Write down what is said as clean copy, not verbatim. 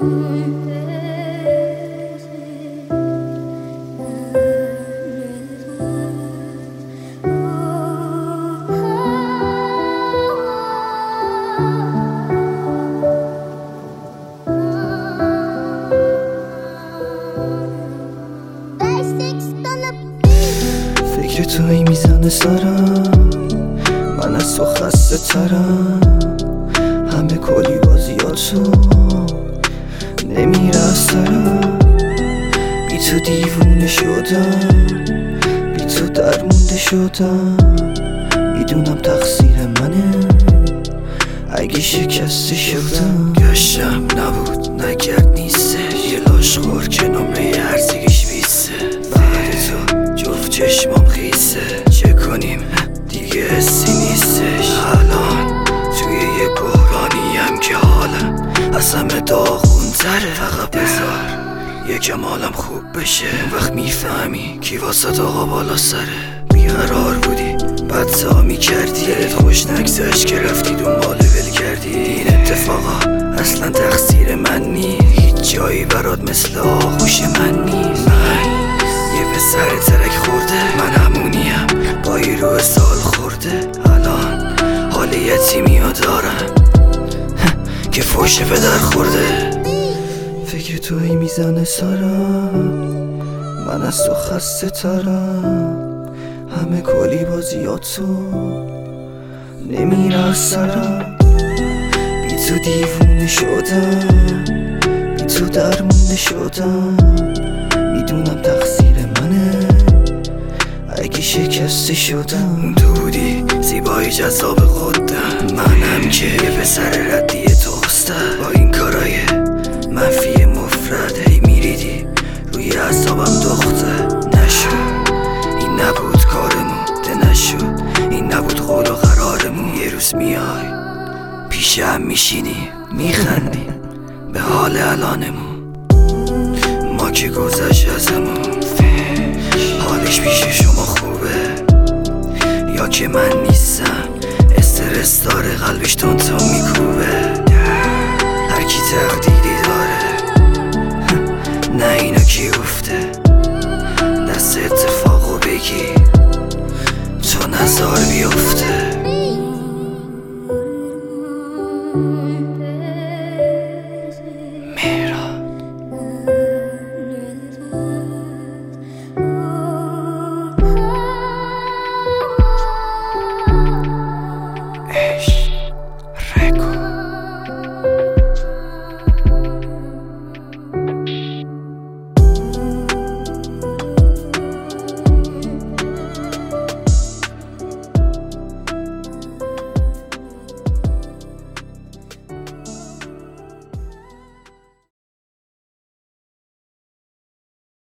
فکر توی میزنه سرم، من از تو خسته ترم. همه کلی بازیاتو نمیره از سرم. بی تو دیوونه شدم، بی تو درمونده شدم. میدونم تقصیر منه اگه شکسته شدم. گشتم نبود نکرد نیسته، یه لاشخور که نمره هرزگیش بیسته. بعد تو جفت چشمام خیسه، چه کنیم دیگه حسی نیستش. الان توی یه بحرانیم که حالم از همه داغون تره. فقط بذار یکم حالم خوب بشه، وقت میفهمی کی واسه آقا بالا سره. بیقرار بودی بعد تا میکردی، دلت خوش نگذشت که رفتی دنبال ول کردی. این اتفاقا اصلا تقصیر من نیست، هیچ جایی برات مثل آغوش من نیست. من یه پسر ترک خورده، من همونیم با این روح سال خورده. الان حال یتیمی ها دارم که فوش پدر خورده. فکر توی میزنه سرم، من از تو خسته ترم. همه کلی بازیاتو نمیره از سرم. بی تو دیوونه شدم، بی تو درمونده شدم. میدونم تقصیر منه اگه شکسته شدم. تو بودی زیبایی جذاب خودم، منم که یه پسر ردی توسته. با این کارای منفی مفرد هی میریدی روی اعصابم دخته. نشد این نبود کارمون، ده نشد این نبود قول و قرارمون. یه روز میای پیشم میشینی میخندی به حال الانمون. ما که گذشت ازمون، حالش پیش شما خوبه یا که من نیستم؟ استرس داره قلبش تون